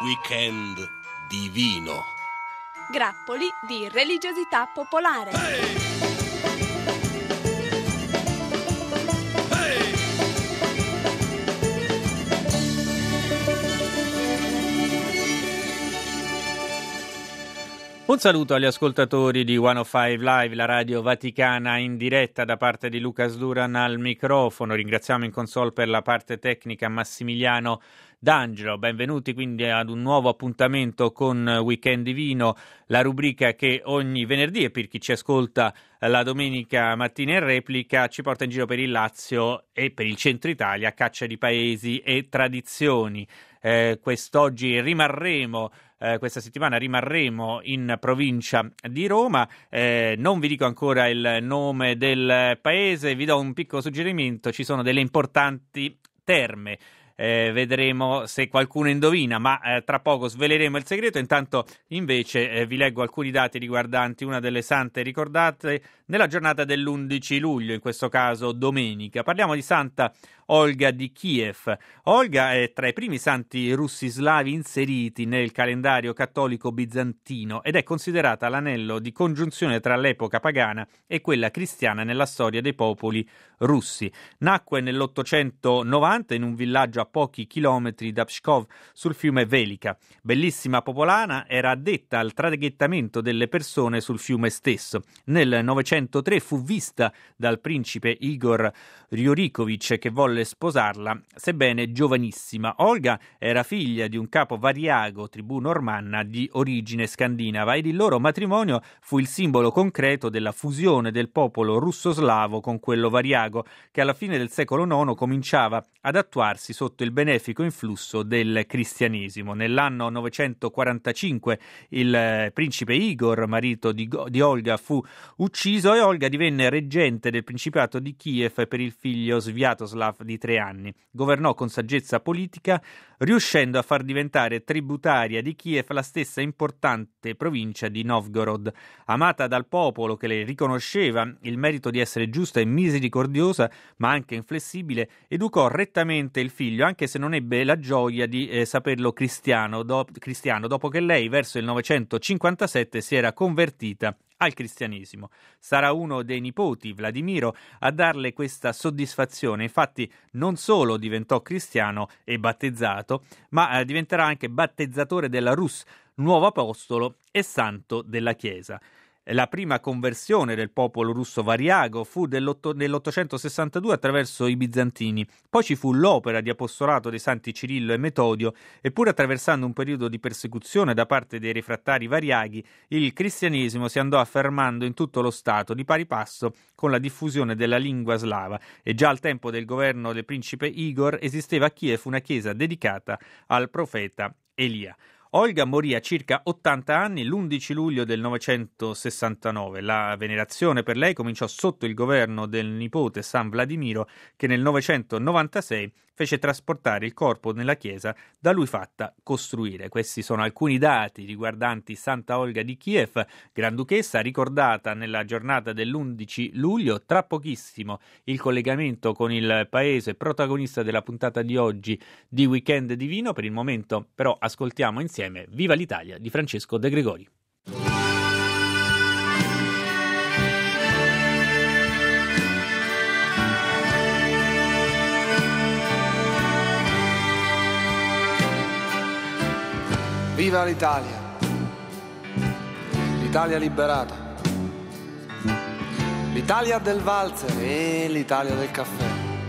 Weekend divino. Grappoli di religiosità popolare. Un saluto agli ascoltatori di 105 Live, la radio vaticana in diretta, da parte di Lucas Duran al microfono. Ringraziamo in console per la parte tecnica Massimiliano D'Angelo. Benvenuti quindi ad un nuovo appuntamento con Weekend Divino, la rubrica che ogni venerdì, e per chi ci ascolta la domenica mattina in replica, ci porta in giro per il Lazio e per il centro Italia a caccia di paesi e tradizioni. Quest'oggi questa settimana rimarremo in provincia di Roma. Non vi dico ancora il nome del paese, vi do un piccolo suggerimento: ci sono delle importanti terme. Vedremo se qualcuno indovina, ma tra poco sveleremo il segreto. Intanto invece vi leggo alcuni dati riguardanti una delle sante ricordate nella giornata dell'11 luglio, in questo caso domenica. Parliamo di Santa Olga di Kiev. Olga è tra i primi santi russi slavi inseriti nel calendario cattolico bizantino ed è considerata l'anello di congiunzione tra l'epoca pagana e quella cristiana nella storia dei popoli russi. Nacque nell'890 in un villaggio a pochi chilometri da Pskov sul fiume Velika. Bellissima popolana, era addetta al traghettamento delle persone sul fiume stesso. Nel 903 fu vista dal principe Igor Ryurikovich, che volle sposarla, sebbene giovanissima. Olga era figlia di un capo variago, tribù normanna di origine scandinava, ed il loro matrimonio fu il simbolo concreto della fusione del popolo russo-slavo con quello variago, che alla fine del secolo IX cominciava ad attuarsi sotto il benefico influsso del cristianesimo. Nell'anno 945 il principe Igor, marito di Olga, fu ucciso e Olga divenne reggente del principato di Kiev per il figlio Sviatoslav di 3 anni. Governò con saggezza politica, riuscendo a far diventare tributaria di Kiev la stessa importante provincia di Novgorod. Amata dal popolo, che le riconosceva il merito di essere giusta e misericordiosa, ma anche inflessibile, educò rettamente il figlio, anche se non ebbe la gioia di saperlo cristiano, dopo che lei verso il 957 si era convertita al cristianesimo. Sarà uno dei nipoti, Vladimiro, a darle questa soddisfazione. Infatti non solo diventò cristiano e battezzato, ma diventerà anche battezzatore della Rus, nuovo apostolo e santo della Chiesa. La prima conversione del popolo russo variago fu nell'862 attraverso i bizantini. Poi ci fu l'opera di apostolato dei santi Cirillo e Metodio, e pur attraversando un periodo di persecuzione da parte dei refrattari variaghi, il cristianesimo si andò affermando in tutto lo Stato, di pari passo con la diffusione della lingua slava, e già al tempo del governo del principe Igor esisteva a Kiev una chiesa dedicata al profeta Elia. Olga morì a circa 80 anni l'11 luglio del 969. La venerazione per lei cominciò sotto il governo del nipote San Vladimiro, che nel 996 fece trasportare il corpo nella chiesa da lui fatta costruire. Questi sono alcuni dati riguardanti Santa Olga di Kiev, granduchessa ricordata nella giornata dell'11 luglio. Tra pochissimo il collegamento con il paese protagonista della puntata di oggi di Weekend Divino. Per il momento però ascoltiamo insieme Viva l'Italia di Francesco De Gregori. Viva l'Italia, l'Italia liberata, l'Italia del valzer e l'Italia del caffè,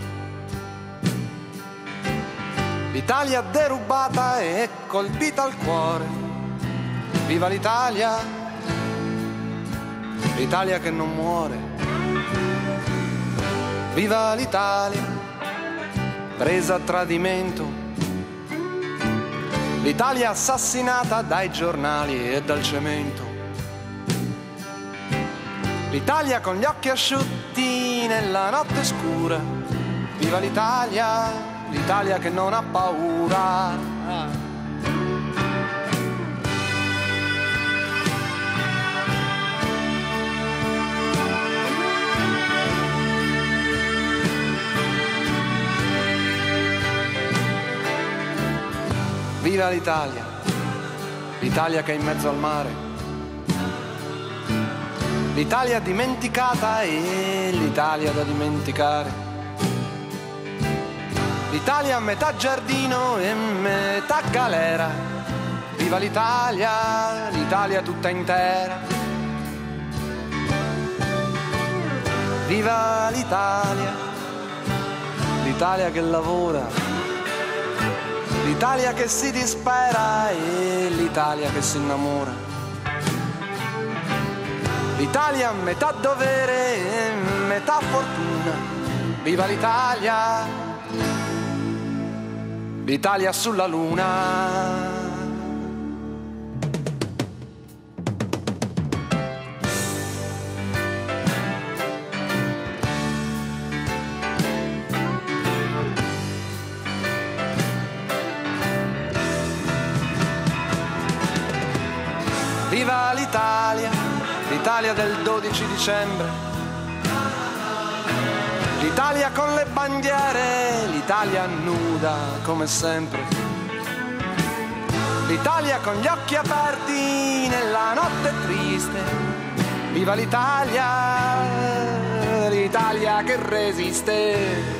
l'Italia derubata e colpita al cuore. Viva l'Italia, l'Italia che non muore. Viva l'Italia, presa a tradimento, l'Italia assassinata dai giornali e dal cemento, l'Italia con gli occhi asciutti nella notte scura. Viva l'Italia, l'Italia che non ha paura. Viva l'Italia, l'Italia che è in mezzo al mare, l'Italia dimenticata e l'Italia da dimenticare, l'Italia a metà giardino e metà galera, viva l'Italia, l'Italia tutta intera, viva l'Italia, l'Italia che lavora, l'Italia che si dispera e l'Italia che si innamora, l'Italia metà dovere e metà fortuna, viva l'Italia, l'Italia sulla luna. Viva l'Italia, l'Italia del 12 dicembre, l'Italia con le bandiere, l'Italia nuda come sempre, l'Italia con gli occhi aperti nella notte triste, viva l'Italia, l'Italia che resiste.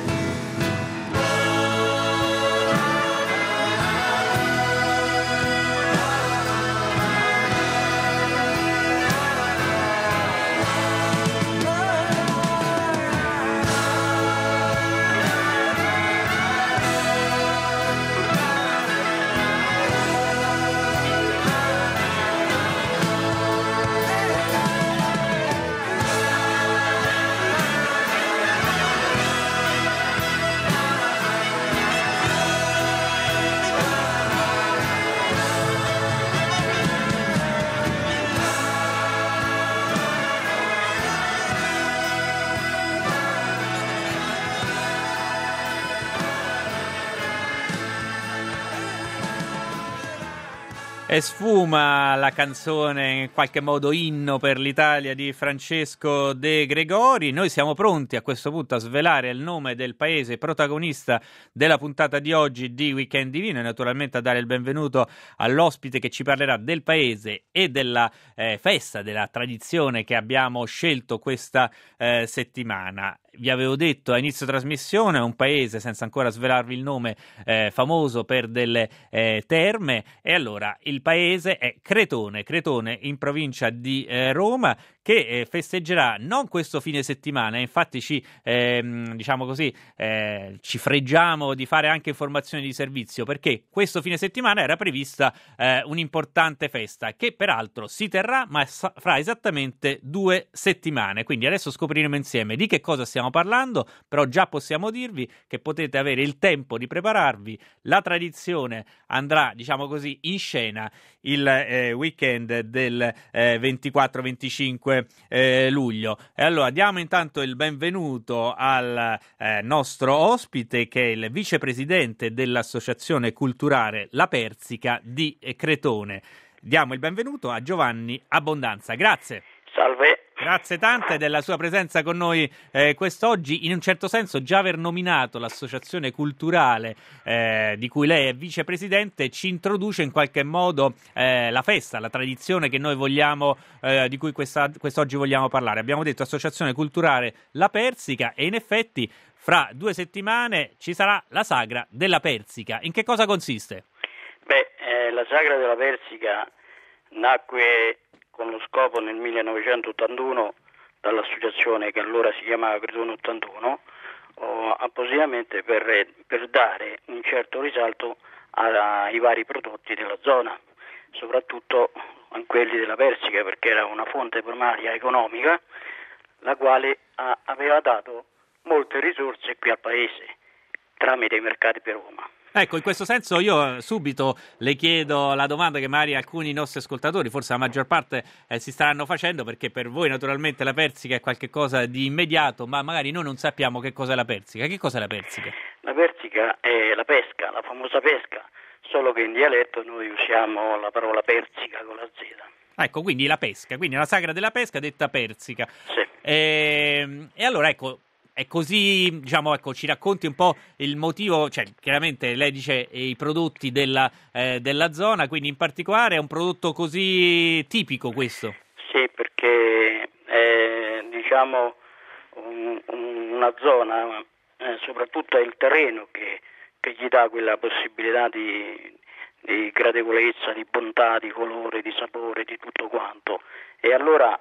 E sfuma la canzone, in qualche modo inno per l'Italia, di Francesco De Gregori. Noi siamo pronti a questo punto a svelare il nome del paese protagonista della puntata di oggi di Weekend Divino e naturalmente a dare il benvenuto all'ospite che ci parlerà del paese e della festa, della tradizione che abbiamo scelto questa settimana. Vi avevo detto a inizio trasmissione, è un paese, senza ancora svelarvi il nome, famoso per delle terme, e allora il paese è Cretone in provincia di Roma, che festeggerà non questo fine settimana, infatti ci freggiamo di fare anche informazioni di servizio, perché questo fine settimana era prevista un'importante festa che peraltro si terrà ma fra esattamente 2 settimane, quindi adesso scopriremo insieme di che cosa stiamo parlando, però già possiamo dirvi che potete avere il tempo di prepararvi. La tradizione andrà, diciamo così, in scena il weekend del 24-25 luglio. E allora diamo intanto il benvenuto al nostro ospite, che è il vicepresidente dell'Associazione Culturale La Persica di Cretone. Diamo il benvenuto a Giovanni Abbondanza. Grazie. Salve. Grazie tante della sua presenza con noi quest'oggi. In un certo senso già aver nominato l'associazione culturale di cui lei è vicepresidente ci introduce in qualche modo la festa, la tradizione che noi vogliamo, di cui quest'oggi vogliamo parlare. Abbiamo detto Associazione Culturale La Persica e in effetti fra 2 settimane ci sarà la Sagra della Persica. In che cosa consiste? La Sagra della Persica nacque con lo scopo nel 1981 dall'associazione che allora si chiamava Cretone 81, appositamente per dare un certo risalto ai vari prodotti della zona, soprattutto a quelli della Persica, perché era una fonte primaria economica la quale aveva dato molte risorse qui al paese tramite i mercati per Roma. Ecco, in questo senso io subito le chiedo la domanda che magari alcuni nostri ascoltatori, forse la maggior parte, si staranno facendo, perché per voi naturalmente la Persica è qualcosa di immediato, ma magari noi non sappiamo che cos'è la Persica. Che cos'è la Persica? La Persica è la pesca, la famosa pesca, solo che in dialetto noi usiamo la parola Persica con la Z. Ecco, quindi la pesca, quindi la Sagra della Pesca detta Persica. Sì. E allora ecco, è così, diciamo, ecco, ci racconti un po' il motivo, cioè chiaramente lei dice i prodotti della zona, quindi in particolare è un prodotto così tipico questo? Sì, perché è, diciamo, una zona, soprattutto è il terreno che gli dà quella possibilità di gradevolezza, di bontà, di colore, di sapore, di tutto quanto. E allora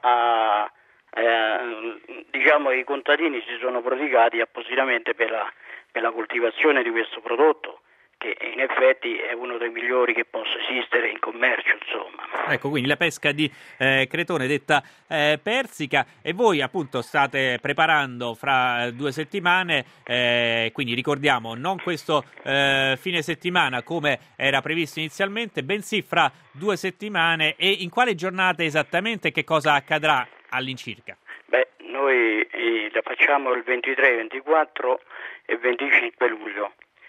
diciamo i contadini si sono prodigati appositamente per la coltivazione di questo prodotto, che in effetti è uno dei migliori che possa esistere in commercio, insomma. Ecco, quindi la pesca di Cretone detta persica, e voi appunto state preparando fra 2 settimane, quindi ricordiamo non questo fine settimana come era previsto inizialmente, bensì fra 2 settimane. E in quale giornata esattamente, che cosa accadrà all'incirca? Beh, noi la facciamo il 23, 24 e 25 luglio.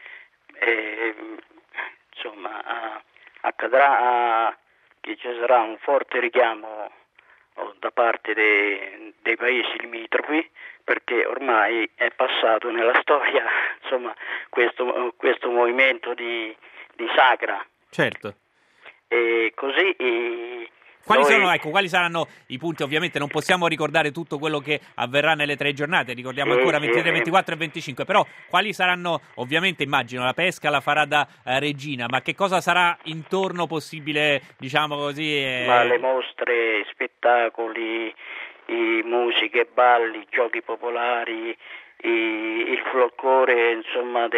Insomma, accadrà che ci sarà un forte richiamo da parte dei paesi limitrofi, perché ormai è passato nella storia, insomma, questo movimento di Sacra. Certo. E così quali saranno i punti? Ovviamente non possiamo ricordare tutto quello che avverrà nelle 3 giornate, ricordiamo ancora 23, 24 e 25, però quali saranno, ovviamente immagino la pesca la farà da regina, ma che cosa sarà intorno possibile, diciamo così? Ma le mostre, spettacoli, musiche, balli, giochi popolari, il folklore, insomma,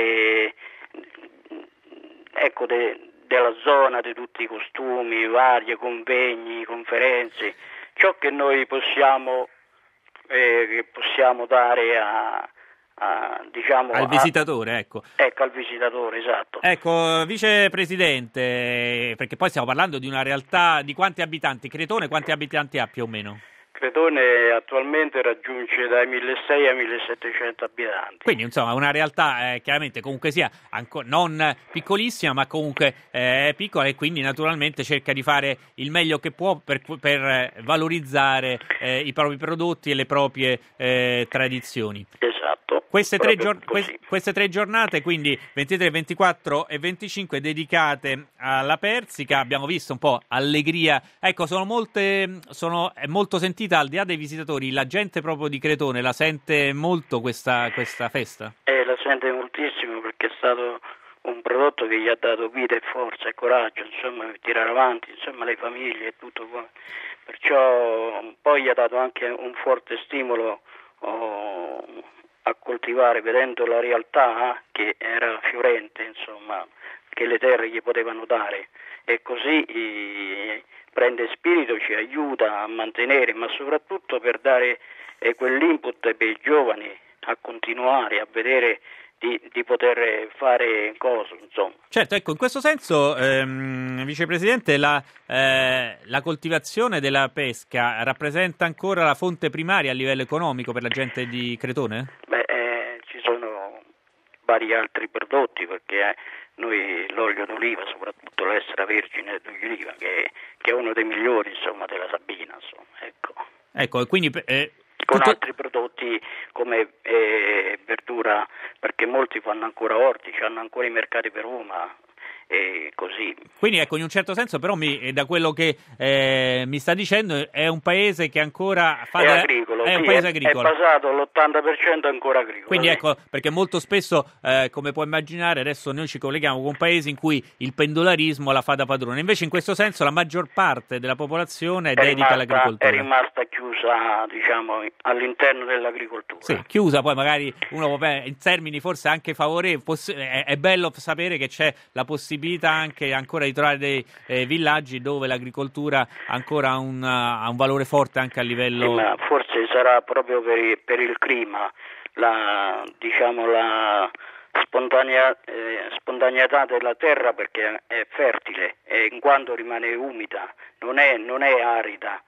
della zona, di tutti i costumi, vari convegni, conferenze, ciò che noi possiamo dare al visitatore, ecco. Ecco, al visitatore, esatto. Ecco, vicepresidente, perché poi stiamo parlando di una realtà di quanti abitanti? Cretone quanti abitanti ha più o meno? Cretone attualmente raggiunge dai 1.600 ai 1.700 abitanti. Quindi insomma una realtà chiaramente comunque sia non piccolissima, ma comunque piccola, e quindi naturalmente cerca di fare il meglio che può per valorizzare i propri prodotti e le proprie tradizioni. Esatto. Queste 3 giornate, quindi 23, 24 e 25, dedicate alla persica, abbiamo visto un po' allegria, ecco, è molto sentita, al di là dei visitatori, la gente proprio di Cretone la sente molto questa festa? La sente moltissimo, perché è stato un prodotto che gli ha dato vita e forza e coraggio, insomma, per tirare avanti, insomma, le famiglie e tutto, perciò poi gli ha dato anche un forte stimolo a coltivare, vedendo la realtà che era fiorente, insomma, che le terre gli potevano dare, e così prende spirito, ci aiuta a mantenere, ma soprattutto per dare quell'input per i giovani a continuare a vedere di poter fare cose, insomma. Certo, ecco, in questo senso, vicepresidente, la coltivazione della pesca rappresenta ancora la fonte primaria a livello economico per la gente di Cretone? Ci sono vari altri prodotti, perché noi l'olio d'oliva, soprattutto l'extravergine d'oliva, che è uno dei migliori, insomma, della Sabina, insomma, ecco, e quindi con altri prodotti come verdura, perché molti fanno ancora orti, hanno ancora i mercati per Roma e così. Quindi ecco, in un certo senso però da quello che mi sta dicendo è un paese che ancora è agricolo, è un paese agricolo. È basato l'80% ancora agricolo. Quindi ecco, perché molto spesso, come puoi immaginare, adesso noi ci colleghiamo con paesi in cui il pendolarismo la fa da padrone, invece in questo senso la maggior parte della popolazione è dedita all'agricoltura. È rimasta chiusa, diciamo, all'interno dell'agricoltura. Sì, chiusa, poi magari uno in termini forse anche favorevoli, è bello sapere che c'è la possibilità anche ancora di trovare dei villaggi dove l'agricoltura ancora ha un valore forte anche a livello... Sì, ma forse sarà proprio per il clima, la spontaneità della terra, perché è fertile e in quanto rimane umida, non è arida,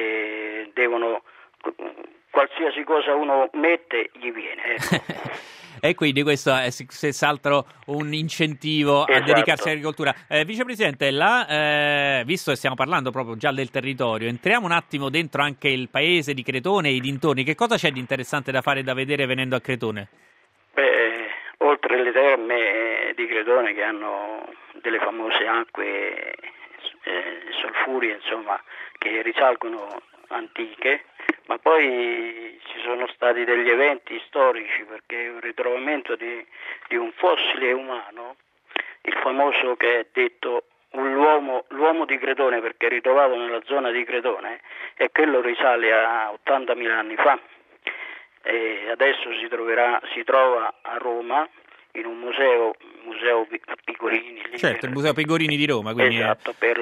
che qualsiasi cosa uno mette gli viene, ecco. E quindi questo è senz'altro un incentivo a dedicarsi all'agricoltura. Vicepresidente, visto che stiamo parlando proprio già del territorio, entriamo un attimo dentro anche il paese di Cretone e i dintorni. Che cosa c'è di interessante da fare e da vedere venendo a Cretone? Oltre le terme di Cretone, che hanno delle famose acque solfurie, insomma, che risalgono antiche, ma poi ci sono stati degli eventi storici, perché il ritrovamento di un fossile umano, il famoso che è detto l'uomo di Cretone, perché è ritrovato nella zona di Cretone, e quello risale a 80.000 anni fa. E adesso si trova a Roma in un museo Pigorini. Certo, il Museo Pigorini di Roma. Quindi esatto, per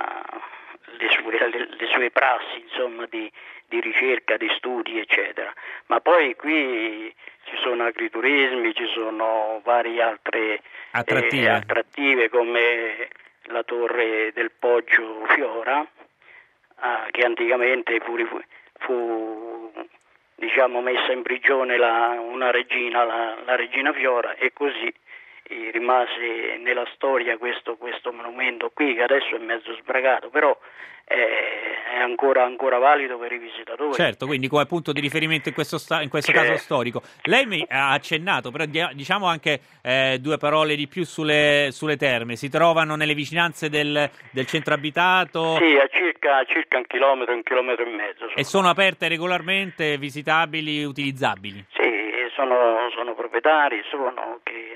le sue prassi, insomma, di ricerca, di studi, eccetera. Ma poi qui ci sono agriturismi, ci sono varie altre attrattive come la torre del Poggio Fiora, che anticamente fu messa in prigione una regina, la regina Fiora, e così rimase nella storia questo monumento qui, che adesso è mezzo sbragato, però è ancora valido per i visitatori. Certo, quindi come punto di riferimento in questo caso storico. Lei mi ha accennato, però diciamo anche due parole di più sulle terme. Si trovano nelle vicinanze del centro abitato? Sì, a circa un chilometro e mezzo. E sono aperte regolarmente, visitabili, utilizzabili? Sì, sono proprietari, che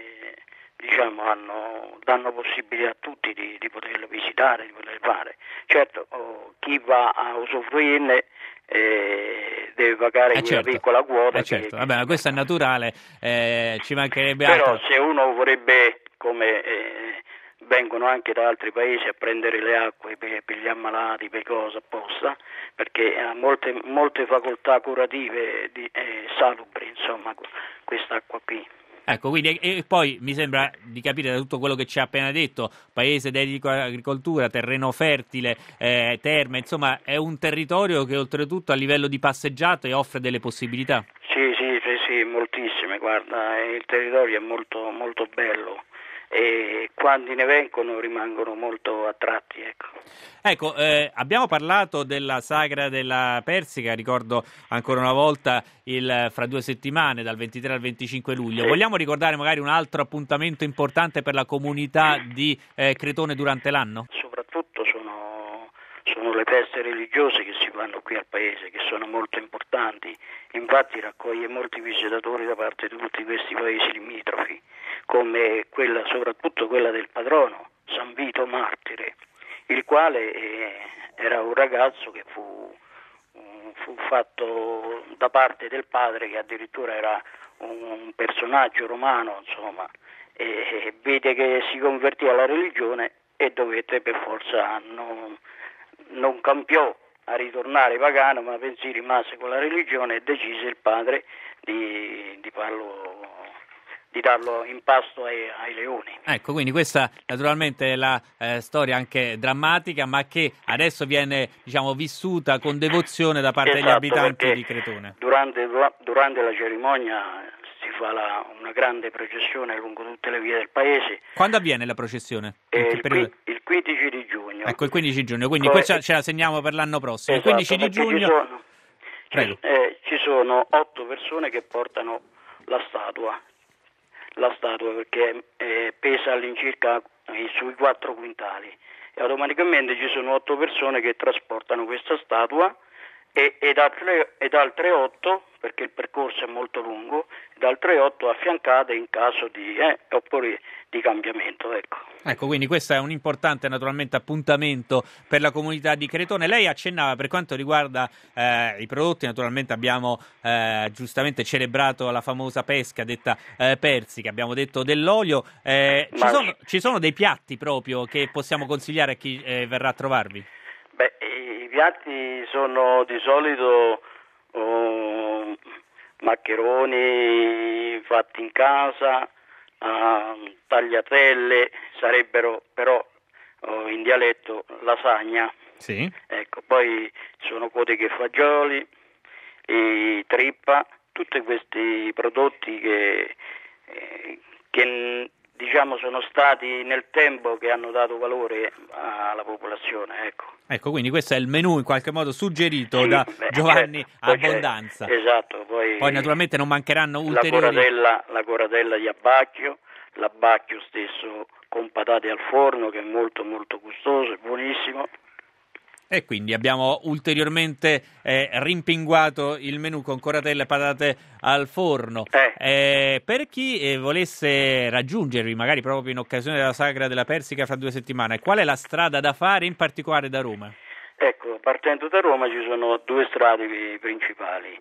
danno possibilità a tutti di poterlo visitare, di poterlo fare. Certo, chi va a usufruirne deve pagare una piccola quota. Certo. Vabbè, ma questo è naturale, ci mancherebbe però altro. Se uno vorrebbe, come vengono anche da altri paesi a prendere le acque per gli ammalati, per cosa apposta, perché ha molte facoltà curative salubri, insomma, quest'acqua qui. Ecco, quindi e poi mi sembra di capire da tutto quello che ci ha appena detto, paese dedico all'agricoltura, terreno fertile, terme, insomma è un territorio che oltretutto a livello di passeggiate offre delle possibilità. Sì, moltissime, guarda, il territorio è molto, molto bello e quando ne vengono rimangono molto attratti, Ecco, abbiamo parlato della sagra della Persica, ricordo ancora una volta fra 2 settimane, dal 23 al 25 luglio. Sì. Vogliamo ricordare magari un altro appuntamento importante per la comunità di Cretone durante l'anno? Soprattutto sono le feste religiose che si fanno qui al paese, che sono molto importanti, infatti raccoglie molti visitatori da parte di tutti questi paesi limitrofi, come soprattutto quella del patrono, San Vito Martire, il quale era un ragazzo che fu fatto da parte del padre, che addirittura era un personaggio romano, insomma, e vede che si convertì alla religione e dovette per forza, non cambiò a ritornare pagano, ma bensì rimase con la religione, e decise il padre di darlo in pasto ai leoni. Ecco, quindi questa naturalmente è la storia anche drammatica, ma che adesso viene vissuta con devozione da parte degli abitanti di Cretone. Durante la cerimonia si fa una grande processione lungo tutte le vie del paese. Quando avviene la processione? Il 15 di giugno. Ecco, il 15 giugno, quindi questa ce la segniamo per l'anno prossimo. Esatto, il 15 di giugno ci sono 8 persone che portano la statua, perché pesa all'incirca sui 4 quintali, e automaticamente ci sono 8 persone che trasportano questa statua ed altre 8, perché il percorso è molto lungo, ed altre 8 affiancate in caso oppure di cambiamento. Ecco, quindi questo è un importante naturalmente appuntamento per la comunità di Cretone. Lei accennava per quanto riguarda i prodotti, naturalmente abbiamo giustamente celebrato la famosa pesca detta persica, abbiamo detto dell'olio, ci sono dei piatti proprio che possiamo consigliare a chi verrà a trovarvi? I piatti sono di solito maccheroni fatti in casa, tagliatelle, sarebbero però in dialetto lasagna. Sì. Ecco, poi sono codiche fagioli, trippa, tutti questi prodotti che che diciamo sono stati nel tempo che hanno dato valore alla popolazione, Ecco, quindi questo è il menù in qualche modo suggerito sì, da Giovanni Abbondanza. Esatto, poi naturalmente non mancheranno ulteriori... La coratella di abbacchio, l'abbacchio stesso con patate al forno, che è molto molto gustoso e buonissimo. E quindi abbiamo ulteriormente rimpinguato il menù con coratelle e patate al forno. Per chi volesse raggiungervi, magari proprio in occasione della Sagra della Persica fra 2 settimane, qual è la strada da fare, in particolare da Roma? Ecco, partendo da Roma ci sono 2 strade principali.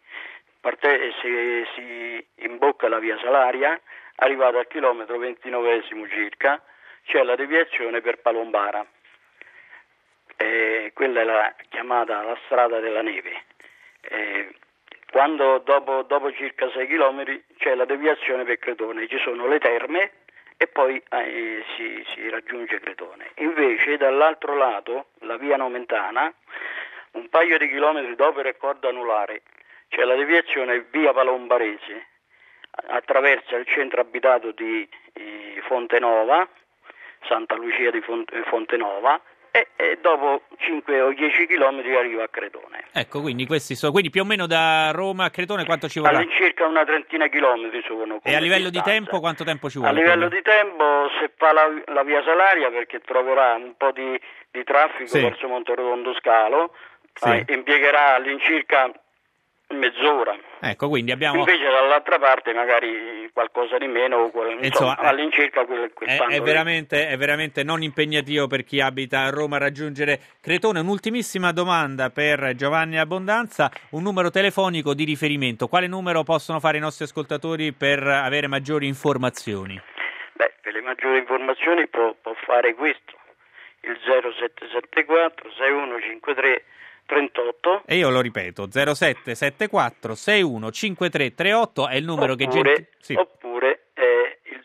Si imbocca la via Salaria, arrivato al chilometro 29esimo circa, c'è la deviazione per Palombara. Quella è la chiamata la strada della neve. Quando dopo circa 6 chilometri c'è la deviazione per Cretone, ci sono le terme e poi si raggiunge Cretone. Invece dall'altro lato, la via Nomentana, un paio di chilometri dopo il raccordo anulare, c'è la deviazione via Palombarese, attraversa il centro abitato di Fontenova, Santa Lucia di Fontenova, e dopo 5 o 10 chilometri arriva a Cretone. Ecco, quindi quindi più o meno da Roma a Cretone quanto ci vorrà? All'incirca una trentina chilometri sono. E a livello di tempo quanto tempo ci vuole? A livello di tempo, se fa la via Salaria, perché troverà un po' di traffico verso Monterotondo Scalo, impiegherà all'incirca mezz'ora. Ecco, quindi abbiamo... Invece dall'altra parte magari qualcosa di meno, insomma, all'incirca quel è veramente non impegnativo per chi abita a Roma raggiungere Cretone. Un'ultimissima domanda per Giovanni Abbondanza, un numero telefonico di riferimento. Quale numero possono fare i nostri ascoltatori per avere maggiori informazioni? Per le maggiori informazioni può fare questo, il 0774 6153 38. E io lo ripeto, 0774 615338 è il numero oppure il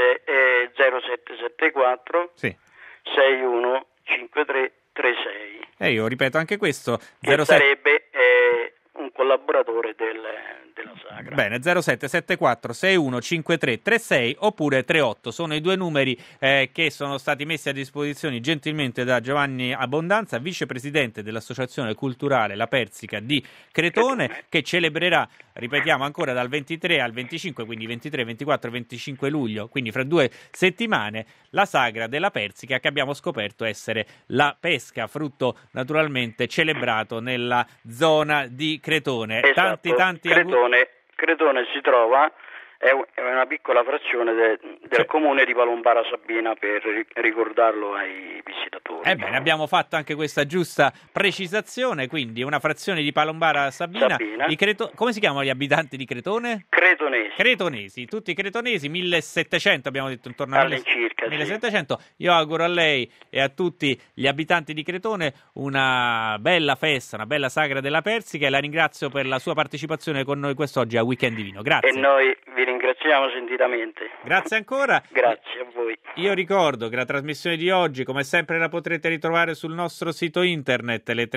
0774 615336. E io ripeto anche questo, che sarebbe un collaboratore della Sagra. Bene, 0774 615336 oppure 38 sono i 2 numeri che sono stati messi a disposizione gentilmente da Giovanni Abbondanza, vicepresidente dell'Associazione Culturale La Persica di Cretone, che celebrerà, ripetiamo ancora, dal 23 al 25, quindi 23, 24 e 25 luglio, quindi fra 2 settimane, la Sagra della Persica, che abbiamo scoperto essere la pesca, frutto naturalmente celebrato nella zona di Cretone. Esatto. Cretone si trova, è una piccola frazione del comune di Palombara Sabina, per ricordarlo ai visitatori. Ebbene, abbiamo fatto anche questa giusta precisazione, quindi una frazione di Palombara Sabina. Come si chiamano gli abitanti di Cretone? Cretonesi, tutti cretonesi, 1700 abbiamo detto, intorno a all'incirca, 1700. Io auguro a lei e a tutti gli abitanti di Cretone una bella festa, una bella Sagra della Persica, e la ringrazio per la sua partecipazione con noi quest'oggi a Weekend Divino. Grazie. E noi vi ringraziamo sentitamente. Grazie ancora. Grazie a voi. Io ricordo che la trasmissione di oggi, come sempre, la potrete ritrovare sul nostro sito internet, le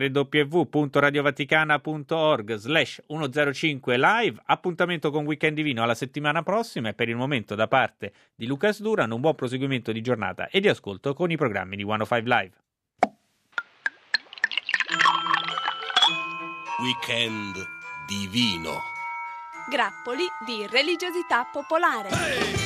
www.radiovaticana.org/105 live. Appuntamento con Weekend Divino alla settimana prossima, e per il momento da parte di Lucas Duran un buon proseguimento di giornata e di ascolto con i programmi di 105 Live. Weekend Divino. Grappoli di religiosità popolare.